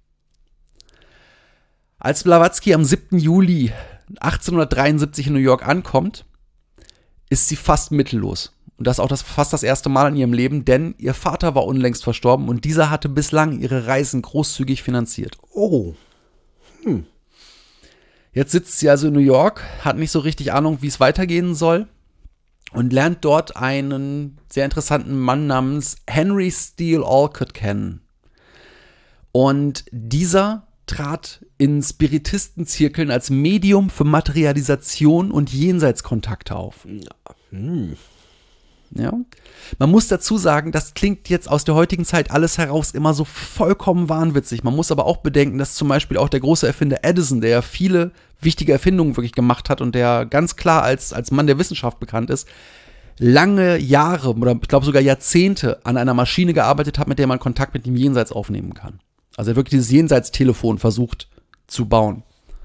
Als Blavatsky am siebten Juli achtzehnhundertdreiundsiebzig in New York ankommt, ist sie fast mittellos. Und das ist auch das, fast das erste Mal in ihrem Leben, denn ihr Vater war unlängst verstorben und dieser hatte bislang ihre Reisen großzügig finanziert. Oh. Hm. Jetzt sitzt sie also in New York, hat nicht so richtig Ahnung, wie es weitergehen soll und lernt dort einen sehr interessanten Mann namens Henry Steele Olcott kennen. Und dieser trat in Spiritistenzirkeln als Medium für Materialisation und Jenseitskontakte auf. Hm. Ja. Man muss dazu sagen, das klingt jetzt aus der heutigen Zeit alles heraus immer so vollkommen wahnwitzig. Man muss aber auch bedenken, dass zum Beispiel auch der große Erfinder Edison, der ja viele wichtige Erfindungen wirklich gemacht hat und der ganz klar als, als Mann der Wissenschaft bekannt ist, lange Jahre oder ich glaube sogar Jahrzehnte an einer Maschine gearbeitet hat, mit der man Kontakt mit dem Jenseits aufnehmen kann. Also er hat wirklich dieses Jenseitstelefon versucht zu bauen.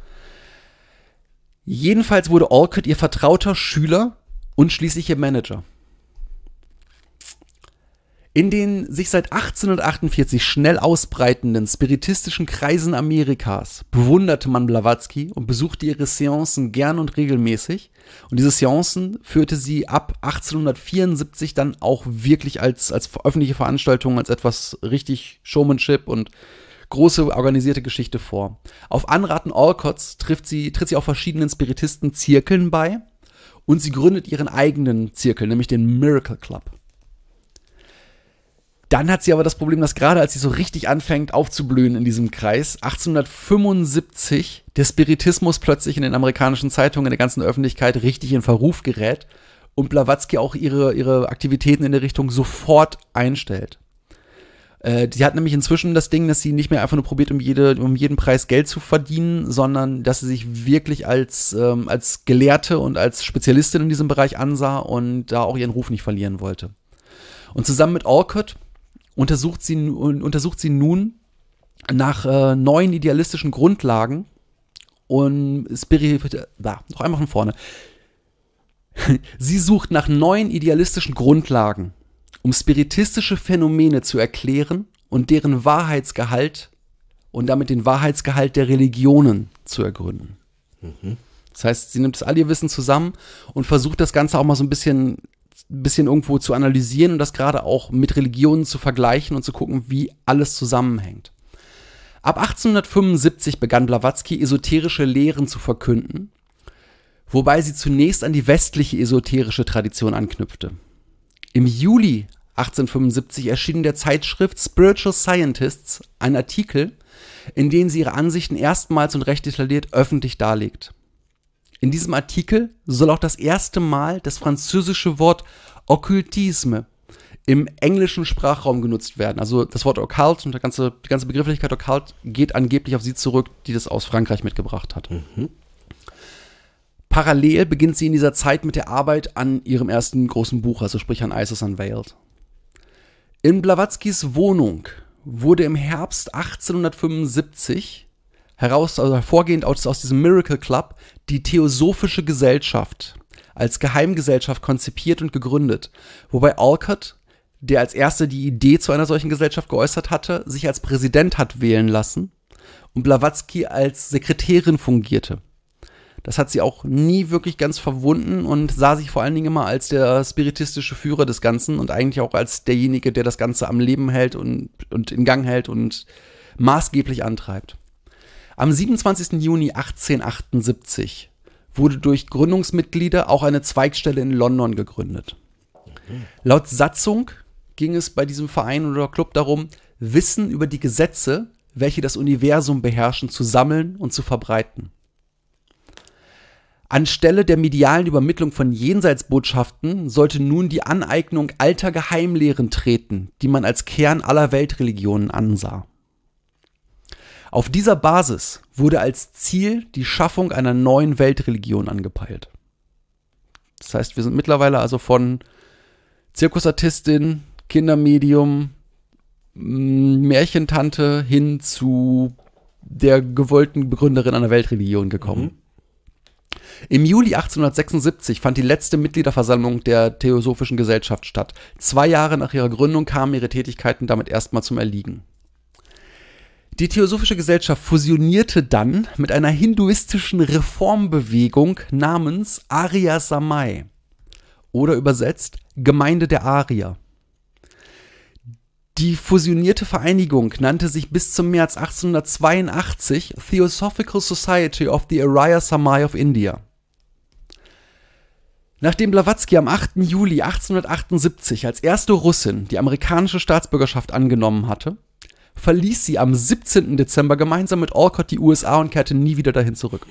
Jedenfalls wurde Olcott ihr vertrauter Schüler und schließlich ihr Manager. In den sich seit achtzehnhundertachtundvierzig schnell ausbreitenden spiritistischen Kreisen Amerikas bewunderte man Blavatsky und besuchte ihre Seancen gern und regelmäßig. Und diese Seancen führte sie ab achtzehnhundertvierundsiebzig dann auch wirklich als, als öffentliche Veranstaltung, als etwas richtig Showmanship und große organisierte Geschichte vor. Auf Anraten Alcotts trifft sie, tritt sie auch verschiedenen Spiritisten-Zirkeln bei und sie gründet ihren eigenen Zirkel, nämlich den Miracle Club. Dann hat sie aber das Problem, dass gerade als sie so richtig anfängt aufzublühen in diesem Kreis, achtzehnhundertfünfundsiebzig der Spiritismus plötzlich in den amerikanischen Zeitungen, in der ganzen Öffentlichkeit richtig in Verruf gerät und Blavatsky auch ihre, ihre Aktivitäten in der Richtung sofort einstellt. Äh, sie hat nämlich inzwischen das Ding, dass sie nicht mehr einfach nur probiert, um, jede, um jeden Preis Geld zu verdienen, sondern dass sie sich wirklich als, ähm, als Gelehrte und als Spezialistin in diesem Bereich ansah und da auch ihren Ruf nicht verlieren wollte. Und zusammen mit Alcott untersucht sie, untersucht sie nun nach äh, neuen idealistischen Grundlagen und Spirit, da, noch einmal von vorne. Sie sucht nach neuen idealistischen Grundlagen, um spiritistische Phänomene zu erklären und deren Wahrheitsgehalt und damit den Wahrheitsgehalt der Religionen zu ergründen. Mhm. Das heißt, sie nimmt das all ihr Wissen zusammen und versucht das Ganze auch mal so ein bisschen bisschen irgendwo zu analysieren und das gerade auch mit Religionen zu vergleichen und zu gucken, wie alles zusammenhängt. Ab achtzehnhundertfünfundsiebzig begann Blavatsky esoterische Lehren zu verkünden, wobei sie zunächst an die westliche esoterische Tradition anknüpfte. Im Juli achtzehnhundertfünfundsiebzig erschien in der Zeitschrift Spiritual Scientists ein Artikel, in dem sie ihre Ansichten erstmals und recht detailliert öffentlich darlegt. In diesem Artikel soll auch das erste Mal das französische Wort Okkultisme im englischen Sprachraum genutzt werden. Also das Wort Occult und die ganze, die ganze Begrifflichkeit Occult geht angeblich auf sie zurück, die das aus Frankreich mitgebracht hat. Mhm. Parallel beginnt sie in dieser Zeit mit der Arbeit an ihrem ersten großen Buch, also sprich an Isis Unveiled. In Blavatskys Wohnung wurde im Herbst achtzehnhundertfünfundsiebzig heraus, also hervorgehend aus, aus diesem Miracle Club, die Theosophische Gesellschaft als Geheimgesellschaft konzipiert und gegründet, wobei Alcott, der als erster die Idee zu einer solchen Gesellschaft geäußert hatte, sich als Präsident hat wählen lassen und Blavatsky als Sekretärin fungierte. Das hat sie auch nie wirklich ganz verwunden und sah sich vor allen Dingen immer als der spiritistische Führer des Ganzen und eigentlich auch als derjenige, der das Ganze am Leben hält und, und in Gang hält und maßgeblich antreibt. Am siebenundzwanzigsten Juni achtzehnhundertachtundsiebzig wurde durch Gründungsmitglieder auch eine Zweigstelle in London gegründet. Mhm. Laut Satzung ging es bei diesem Verein oder Club darum, Wissen über die Gesetze, welche das Universum beherrschen, zu sammeln und zu verbreiten. Anstelle der medialen Übermittlung von Jenseitsbotschaften sollte nun die Aneignung alter Geheimlehren treten, die man als Kern aller Weltreligionen ansah. Auf dieser Basis wurde als Ziel die Schaffung einer neuen Weltreligion angepeilt. Das heißt, wir sind mittlerweile also von Zirkusartistin, Kindermedium, Märchentante hin zu der gewollten Begründerin einer Weltreligion gekommen. Mhm. Im Juli achtzehnhundertsechsundsiebzig fand die letzte Mitgliederversammlung der Theosophischen Gesellschaft statt. Zwei Jahre nach ihrer Gründung kamen ihre Tätigkeiten damit erstmal zum Erliegen. Die Theosophische Gesellschaft fusionierte dann mit einer hinduistischen Reformbewegung namens Arya Samaj oder übersetzt Gemeinde der Arier. Die fusionierte Vereinigung nannte sich bis zum März achtzehnhundertzweiundachtzig Theosophical Society of the Arya Samaj of India. Nachdem Blavatsky am achten Juli achtzehnhundertachtundsiebzig als erste Russin die amerikanische Staatsbürgerschaft angenommen hatte, verließ sie am siebzehnten Dezember gemeinsam mit Alcott die U S A und kehrte nie wieder dahin zurück.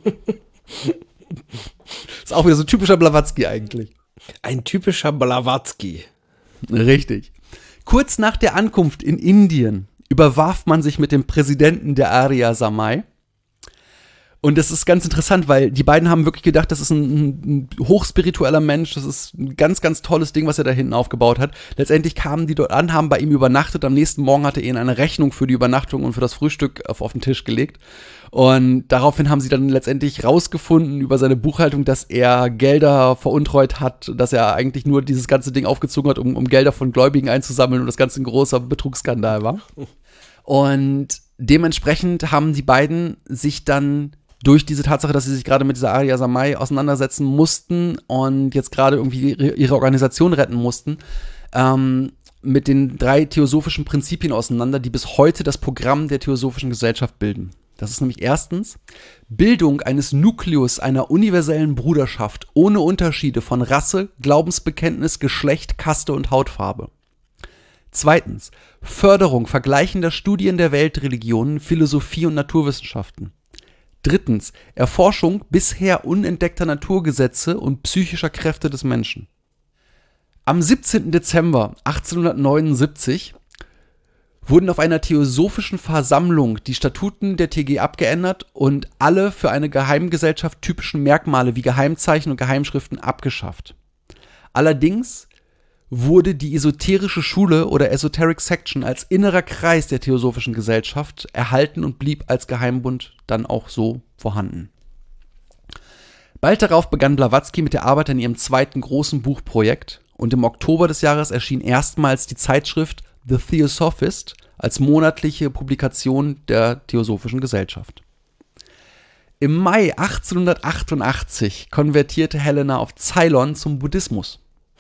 Ist auch wieder so typischer Blavatsky eigentlich. Ein typischer Blavatsky. Richtig. Kurz nach der Ankunft in Indien überwarf man sich mit dem Präsidenten der Arya Samaj. Und das ist ganz interessant, weil die beiden haben wirklich gedacht, das ist ein, ein hochspiritueller Mensch, das ist ein ganz, ganz tolles Ding, was er da hinten aufgebaut hat. Letztendlich kamen die dort an, haben bei ihm übernachtet, am nächsten Morgen hatte er ihnen eine Rechnung für die Übernachtung und für das Frühstück auf, auf den Tisch gelegt. Und daraufhin haben sie dann letztendlich rausgefunden über seine Buchhaltung, dass er Gelder veruntreut hat, dass er eigentlich nur dieses ganze Ding aufgezogen hat, um, um Gelder von Gläubigen einzusammeln und das Ganze ein großer Betrugsskandal war. Und dementsprechend haben die beiden sich dann durch diese Tatsache, dass sie sich gerade mit dieser Arya Samaj auseinandersetzen mussten und jetzt gerade irgendwie ihre Organisation retten mussten, ähm, mit den drei theosophischen Prinzipien auseinander, die bis heute das Programm der Theosophischen Gesellschaft bilden. Das ist nämlich erstens Bildung eines Nukleus einer universellen Bruderschaft ohne Unterschiede von Rasse, Glaubensbekenntnis, Geschlecht, Kaste und Hautfarbe. Zweitens Förderung vergleichender Studien der Weltreligionen, Philosophie und Naturwissenschaften. Drittens Erforschung bisher unentdeckter Naturgesetze und psychischer Kräfte des Menschen. Am siebzehnten Dezember achtzehnhundertneunundsiebzig wurden auf einer theosophischen Versammlung die Statuten der T G abgeändert und alle für eine Geheimgesellschaft typischen Merkmale wie Geheimzeichen und Geheimschriften abgeschafft. Allerdings wurde die esoterische Schule oder Esoteric Section als innerer Kreis der Theosophischen Gesellschaft erhalten und blieb als Geheimbund dann auch so vorhanden. Bald darauf begann Blavatsky mit der Arbeit an ihrem zweiten großen Buchprojekt und im Oktober des Jahres erschien erstmals die Zeitschrift The Theosophist als monatliche Publikation der Theosophischen Gesellschaft. Im Mai achtzehnhundertachtundachtzig konvertierte Helena auf Ceylon zum Buddhismus.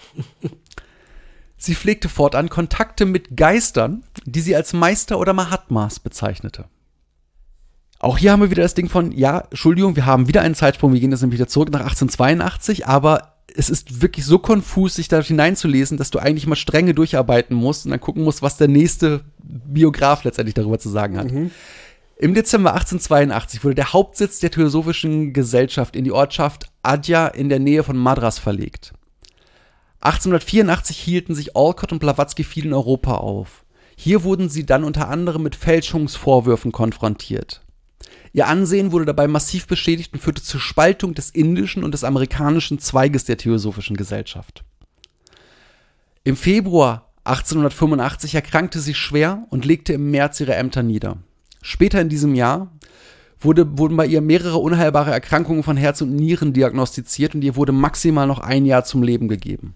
Sie pflegte fortan Kontakte mit Geistern, die sie als Meister oder Mahatmas bezeichnete. Auch hier haben wir wieder das Ding von, ja, Entschuldigung, wir haben wieder einen Zeitsprung, wir gehen jetzt nämlich wieder zurück nach achtzehnhundertzweiundachtzig, aber es ist wirklich so konfus, sich da hineinzulesen, dass du eigentlich mal strenge durcharbeiten musst und dann gucken musst, was der nächste Biograf letztendlich darüber zu sagen hat. Mhm. Im Dezember achtzehnhundertzweiundachtzig wurde der Hauptsitz der Theosophischen Gesellschaft in die Ortschaft Adya in der Nähe von Madras verlegt. achtzehnhundertvierundachtzig hielten sich Alcott und Blavatsky viel in Europa auf. Hier wurden sie dann unter anderem mit Fälschungsvorwürfen konfrontiert. Ihr Ansehen wurde dabei massiv beschädigt und führte zur Spaltung des indischen und des amerikanischen Zweiges der Theosophischen Gesellschaft. Im Februar achtzehnhundertfünfundachtzig erkrankte sie schwer und legte im März ihre Ämter nieder. Später in diesem Jahr wurde, wurden bei ihr mehrere unheilbare Erkrankungen von Herz und Nieren diagnostiziert und ihr wurde maximal noch ein Jahr zum Leben gegeben.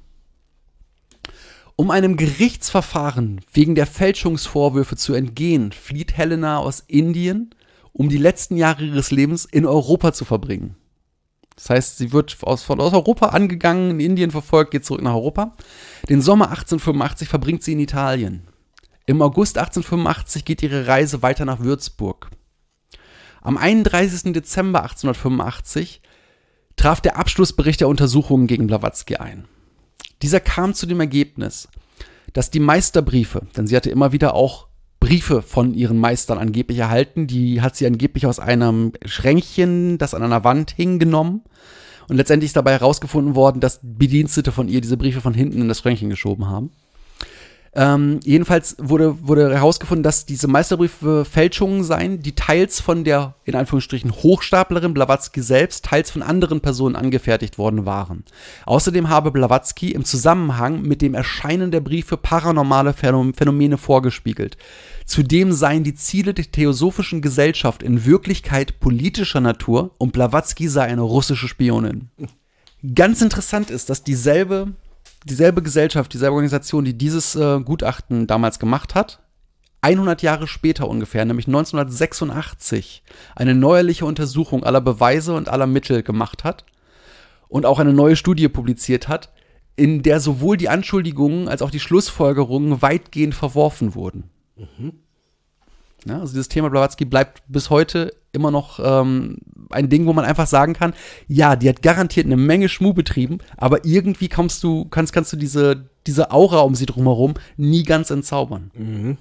Um einem Gerichtsverfahren wegen der Fälschungsvorwürfe zu entgehen, flieht Helena aus Indien, um die letzten Jahre ihres Lebens in Europa zu verbringen. Das heißt, sie wird aus, von aus Europa angegangen, in Indien verfolgt, geht zurück nach Europa. Den Sommer achtzehnhundertfünfundachtzig verbringt sie in Italien. Im August achtzehnhundertfünfundachtzig geht ihre Reise weiter nach Würzburg. Am einunddreißigsten Dezember achtzehnhundertfünfundachtzig traf der Abschlussbericht der Untersuchungen gegen Blavatsky ein. Dieser kam zu dem Ergebnis, dass die Meisterbriefe, denn sie hatte immer wieder auch Briefe von ihren Meistern angeblich erhalten, die hat sie angeblich aus einem Schränkchen, das an einer Wand hing, genommen. Und letztendlich ist dabei herausgefunden worden, dass Bedienstete von ihr diese Briefe von hinten in das Schränkchen geschoben haben. Ähm, jedenfalls wurde, wurde herausgefunden, dass diese Meisterbriefe Fälschungen seien, die teils von der, in Anführungsstrichen, Hochstaplerin Blavatsky selbst, teils von anderen Personen angefertigt worden waren. Außerdem habe Blavatsky im Zusammenhang mit dem Erscheinen der Briefe paranormale Phänomene vorgespiegelt. Zudem seien die Ziele der Theosophischen Gesellschaft in Wirklichkeit politischer Natur und Blavatsky sei eine russische Spionin. Ganz interessant ist, dass dieselbe Dieselbe Gesellschaft, dieselbe Organisation, die dieses äh, Gutachten damals gemacht hat, hundert Jahre später ungefähr, nämlich neunzehnhundertsechsundachtzig, eine neuerliche Untersuchung aller Beweise und aller Mittel gemacht hat und auch eine neue Studie publiziert hat, in der sowohl die Anschuldigungen als auch die Schlussfolgerungen weitgehend verworfen wurden. Mhm. Ja, also dieses Thema Blavatsky bleibt bis heute immer noch ähm, ein Ding, wo man einfach sagen kann, ja, die hat garantiert eine Menge Schmuh betrieben, aber irgendwie kommst du, kannst, kannst du diese, diese Aura um sie drumherum nie ganz entzaubern. Mhm.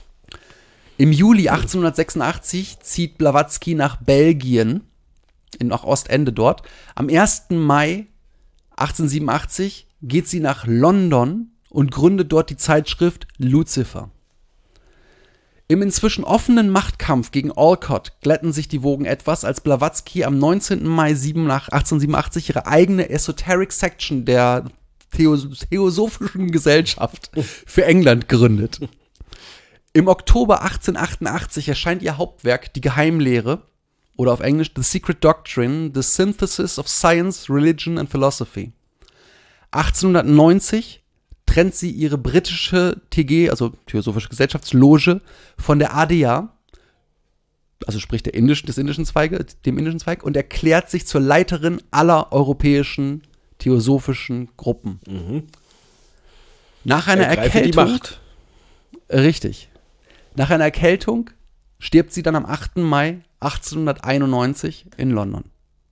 Im Juli achtzehnhundertsechsundachtzig zieht Blavatsky nach Belgien, in, nach Ostende dort. Am ersten Mai achtzehnhundertsiebenundachtzig geht sie nach London und gründet dort die Zeitschrift Lucifer. Im inzwischen offenen Machtkampf gegen Alcott glätten sich die Wogen etwas, als Blavatsky am neunzehnten Mai achtzehnhundertsiebenundachtzig ihre eigene Esoteric Section der Theos- Theosophischen Gesellschaft für England gründet. Im Oktober achtzehnhundertachtundachtzig erscheint ihr Hauptwerk Die Geheimlehre oder auf Englisch The Secret Doctrine, The Synthesis of Science, Religion and Philosophy. achtzehnhundertneunzig trennt sie ihre britische T G, also Theosophische Gesellschaftsloge, von der A D A, also sprich der indischen, des indischen Zweige, dem indischen Zweig, und erklärt sich zur Leiterin aller europäischen theosophischen Gruppen. Mhm. Nach einer Ergreife Erkältung. die Macht. Richtig. Nach einer Erkältung stirbt sie dann am achten Mai achtzehnhunderteinundneunzig in London.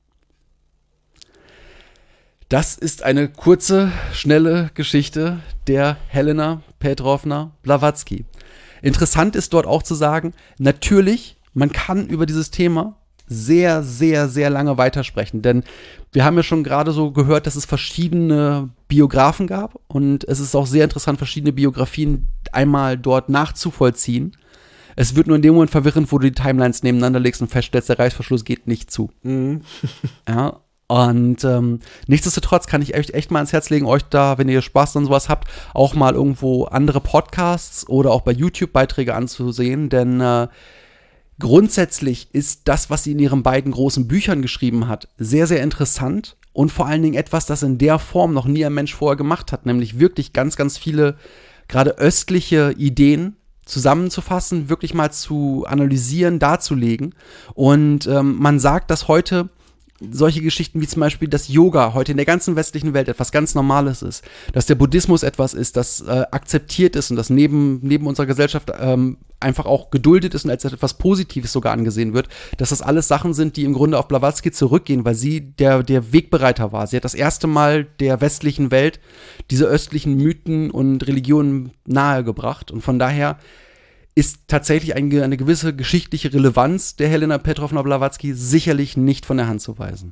Das ist eine kurze, schnelle Geschichte der Helena Petrovna Blavatsky. Interessant ist dort auch zu sagen, natürlich, man kann über dieses Thema sehr, sehr, sehr lange weitersprechen, denn wir haben ja schon gerade so gehört, dass es verschiedene Biografen gab und es ist auch sehr interessant, verschiedene Biografien einmal dort nachzuvollziehen. Es wird nur in dem Moment verwirrend, wo du die Timelines nebeneinander legst und feststellst, der Reißverschluss geht nicht zu. Mhm. Ja, und ähm, nichtsdestotrotz kann ich euch echt mal ans Herz legen, euch da, wenn ihr Spaß an sowas habt, auch mal irgendwo andere Podcasts oder auch bei YouTube Beiträge anzusehen, denn äh, grundsätzlich ist das, was sie in ihren beiden großen Büchern geschrieben hat, sehr, sehr interessant und vor allen Dingen etwas, das in der Form noch nie ein Mensch vorher gemacht hat, nämlich wirklich ganz, ganz viele gerade östliche Ideen zusammenzufassen, wirklich mal zu analysieren, darzulegen. Und ähm, man sagt, dass heute solche Geschichten wie zum Beispiel, dass Yoga heute in der ganzen westlichen Welt etwas ganz Normales ist, dass der Buddhismus etwas ist, das äh, akzeptiert ist und das neben, neben unserer Gesellschaft ähm, einfach auch geduldet ist und als etwas Positives sogar angesehen wird, dass das alles Sachen sind, die im Grunde auf Blavatsky zurückgehen, weil sie der, der Wegbereiter war. Sie hat das erste Mal der westlichen Welt diese östlichen Mythen und Religionen nahegebracht und von daher ist tatsächlich eine, eine gewisse geschichtliche Relevanz der Helena Petrovna Blavatsky sicherlich nicht von der Hand zu weisen.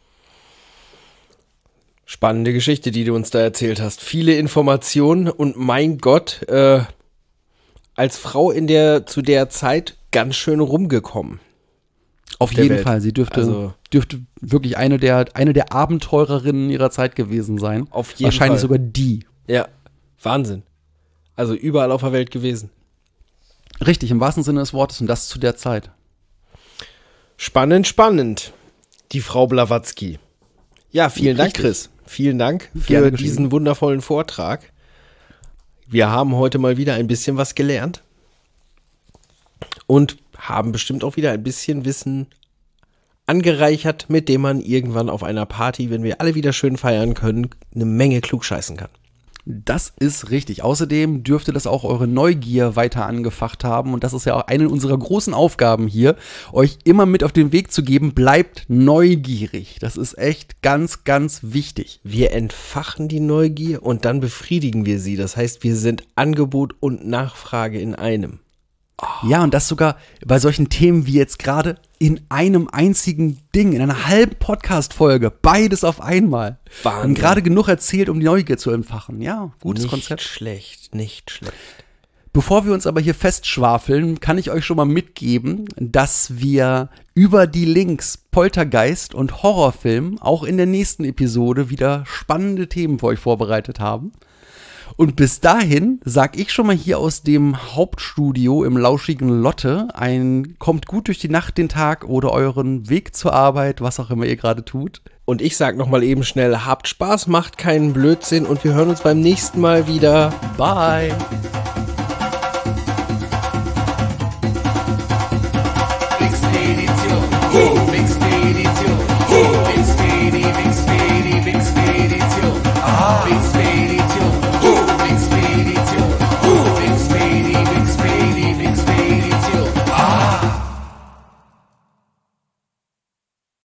Spannende Geschichte, die du uns da erzählt hast. Viele Informationen und mein Gott, äh, als Frau in der zu der Zeit ganz schön rumgekommen. Auf der jeden Welt. Fall. Sie dürfte, Also- dürfte wirklich eine der, eine der Abenteurerinnen ihrer Zeit gewesen sein. Auf jeden Wahrscheinlich Fall. sogar die. Ja, Wahnsinn. Also überall auf der Welt gewesen. Richtig, im wahrsten Sinne des Wortes und das zu der Zeit. Spannend, spannend. Die Frau Blavatsky. Ja, vielen Dank, Richtig. Chris. Vielen Dank für Gerne geschehen. diesen wundervollen Vortrag. Wir haben heute mal wieder ein bisschen was gelernt und haben bestimmt auch wieder ein bisschen Wissen angereichert, mit dem man irgendwann auf einer Party, wenn wir alle wieder schön feiern können, eine Menge klugscheißen kann. Das ist richtig. Außerdem dürfte das auch eure Neugier weiter angefacht haben. Und das ist ja auch eine unserer großen Aufgaben hier, euch immer mit auf den Weg zu geben, bleibt neugierig. Das ist echt ganz, ganz wichtig. Wir entfachen die Neugier und dann befriedigen wir sie. Das heißt, wir sind Angebot und Nachfrage in einem. Ja, und das sogar bei solchen Themen wie jetzt gerade in einem einzigen Ding, in einer halben Podcast-Folge. Beides auf einmal. Wahnsinn. Und gerade genug erzählt, um die Neugier zu entfachen. Ja, gutes nicht Konzept. schlecht, nicht schlecht. Bevor wir uns aber hier festschwafeln, kann ich euch schon mal mitgeben, dass wir über die Links Poltergeist und Horrorfilm auch in der nächsten Episode wieder spannende Themen für euch vorbereitet haben. Und bis dahin sag ich schon mal hier aus dem Hauptstudio im lauschigen Lotte ein kommt gut durch die Nacht, den Tag oder euren Weg zur Arbeit, was auch immer ihr gerade tut. Und ich sag noch mal eben schnell, habt Spaß, macht keinen Blödsinn und wir hören uns beim nächsten Mal wieder. Bye! Expedition, uh, Expedition, uh, Expedi, Expedi, Expedition, ah, Expedition.